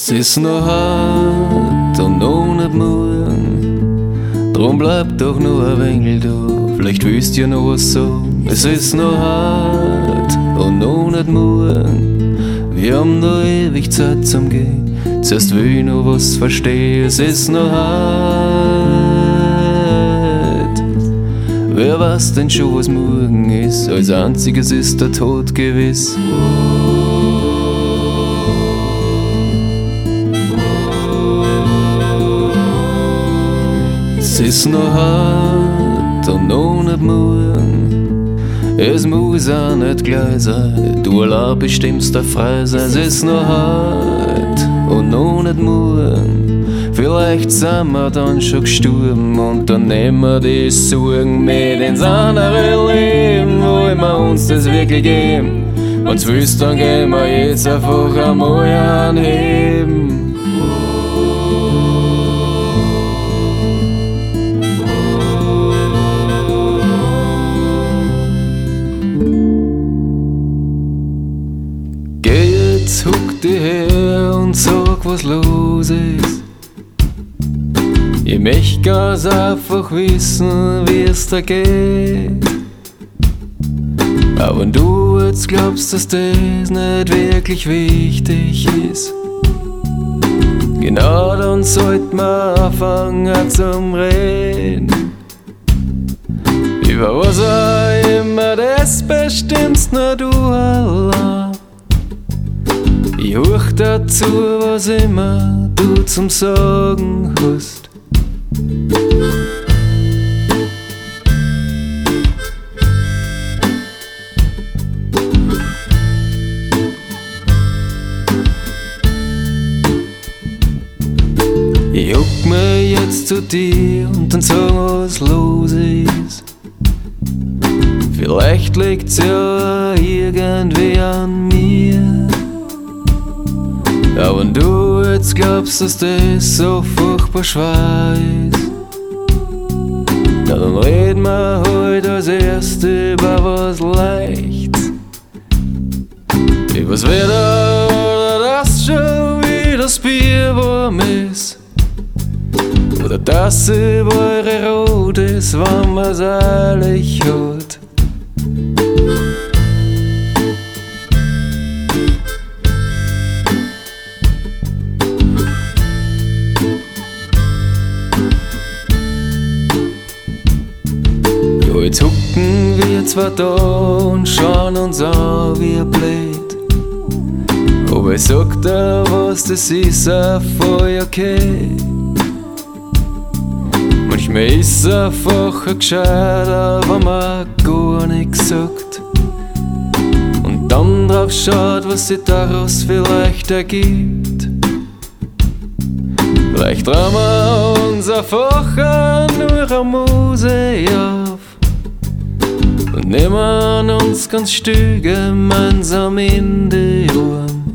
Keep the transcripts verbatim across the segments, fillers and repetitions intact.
Es ist noch hart und noch nicht morgen, drum bleib doch noch ein wenig da, vielleicht willst du ja noch was sagen. Es ist noch hart und noch nicht morgen, wir haben noch ewig Zeit zum Gehen, zuerst will ich noch was verstehen. Es ist noch hart, wer weiß denn schon, was morgen ist, als einziges ist der Tod gewiss. Es ist noch hart und noch nicht morgen, es muss auch nicht gleich sein, du allein bestimmst der frei sein. Es ist noch hart und noch nicht morgen, vielleicht sind wir dann schon gestorben und dann nehmen wir die Sorgen mit ins andere Leben, wollen wir uns das wirklich geben. Wenn's willst, dann gehen wir jetzt einfach einmal anheben. Huck dich her und sag, was los ist. Ich möcht ganz einfach wissen, wie es da geht. Aber wenn du jetzt glaubst, dass das nicht wirklich wichtig ist, genau dann sollten wir anfangen zum Reden. Über was auch immer, das bestimmst nur du allein. Ich horch dazu, was immer du zum Sagen hast. Ich huck mir jetzt zu dir und dann sag, was los ist. Vielleicht liegt's ja irgendwie an mir. Aber wenn du jetzt glaubst, dass das so furchtbar schwer ist, na dann reden wir heute als Erste über was Leichtes. Übers Wetter oder das schon wieder das Bier warm ist, oder dass über eure rot ist, wenn man's ehrlich hat. Jetzt hucken wir zwar da und schauen uns an wie ein Blöd, aber ich sag dir was, das ist auch voll okay. Manchmal ist es einfach ein gescheiter, wenn man gar nichts sagt und dann drauf schaut, was sich daraus vielleicht ergibt. Vielleicht trauen wir uns einfach nur eine Muse auf und nehmen uns ganz still gemeinsam in die Arme.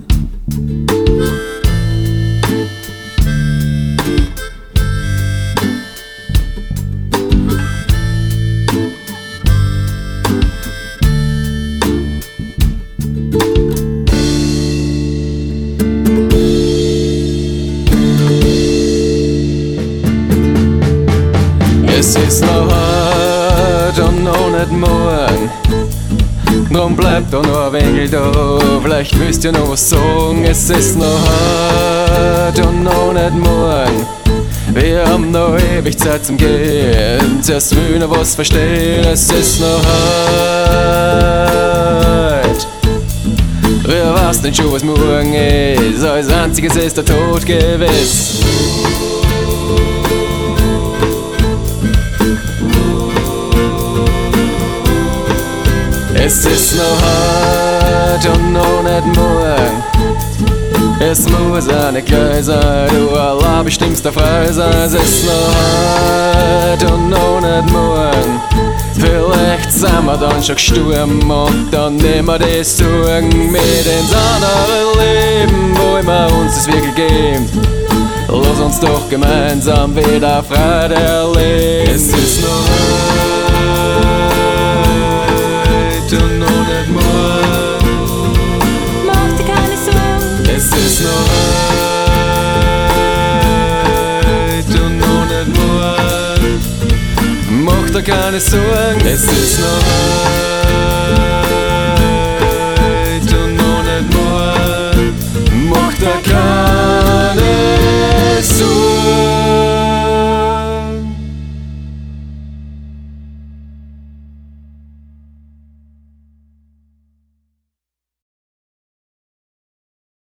Es ist noch hart und noch nicht morgen, drum bleibt doch noch ein wenig da, vielleicht willst du ja noch was sagen. Es ist noch hart und noch nicht morgen, wir haben noch ewig Zeit zum Gehen, zuerst will ich noch was verstehen. Es ist noch hart, wer weiß denn schon, was morgen ist, als einziges ist der Tod gewiss. Es ist noch hart und noch nicht morgen, es muss auch nicht gleich sein, du allein bestimmst der frei sein. Es ist noch hart und noch nicht morgen, vielleicht sind wir dann schon gestorben und dann nehmen wir die Sorgen mit ins andere Leben, wollen wir uns das wirklich geben. Lass uns doch gemeinsam wieder Freude erleben. Es ist noch hart und noch nicht morgen, mach dir keine Sorgen. Es ist noch hart da kann ich sagen, es ist noch hart.